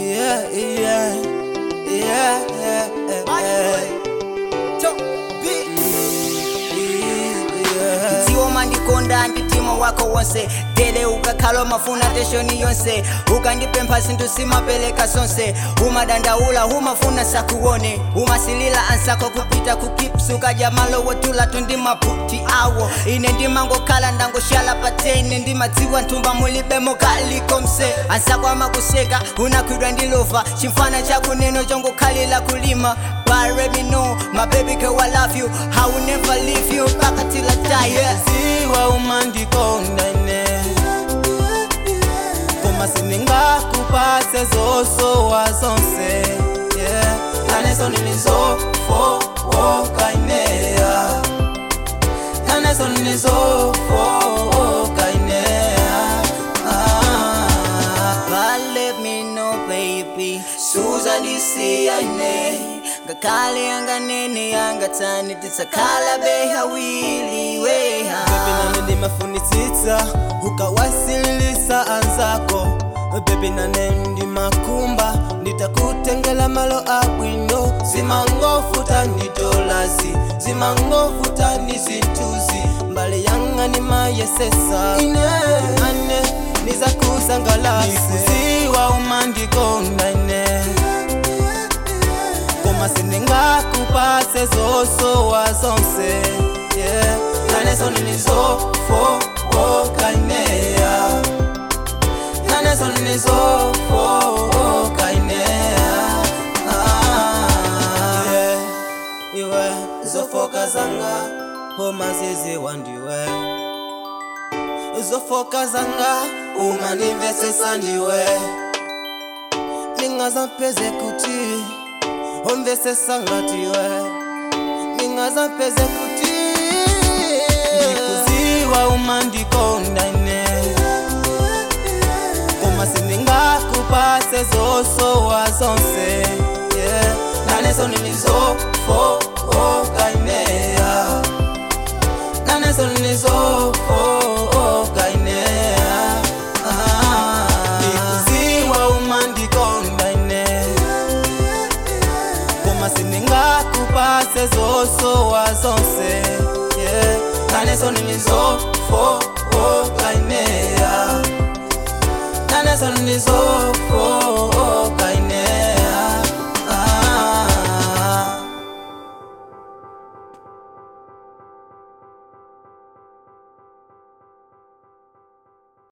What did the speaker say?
Yeah, yeah, yeah, yeah, yeah. Tiwo mandikonda nditimo wako wonse dele ukakhala mafuna teshoni yonse ukandipempha sinthu simapeleka sonse umadandaula umafuna sakuone umasilila ansako kupita kukipsu kaja malo wotula tundi maputi awo ine ndimangokhala ndangoshala patene ndimadziwa nthumba mulibemo kalikonse ansako amakuseka unakwidwa ndilova chimfana chakuneno chongokhalila kulima but let me know my baby girl I love you I will never leave you back until I die yeah. Siwa umandikonda ine koma siningakupase zosowa zonse yeah. Naneso nilizofowoka ineya Naneso nilizofowoka ineya But let me know baby Susan disiya ine ngakale anganene yangathani titsakhala behawili weha Baby nane ndimafunitsitsa ukawasililisa anzako Baby nane ndimakumba nditakutengela malo abwino zimangofuta ni dolazi zimangofuta ni zintuzi mbale yanga ni mayesesa ane nizakusangalasi nikuziwa umandikonda ine koma siningakupase zosowa zonse yeah. Naneso nilizofowoka ineya Naneso nilizofowoka ineya yeah. Iwe zofoka zanga umazizi wandiwe zofoka zanga umandimvesesa ndiwe ningazampeze kuti omvesesa ngatiwe ningazampeze kuti ndikuziwa umandikonda ine koma siningakupase zosowa zonse yeah. Naneso nilizofowoka ineya Naneso nilizofowoka ineya ndikuziwa umandikonda ine koma siningakupase zosowa zonse yeah. Naneso nilizofowoka ineya Naneso nilizofowoka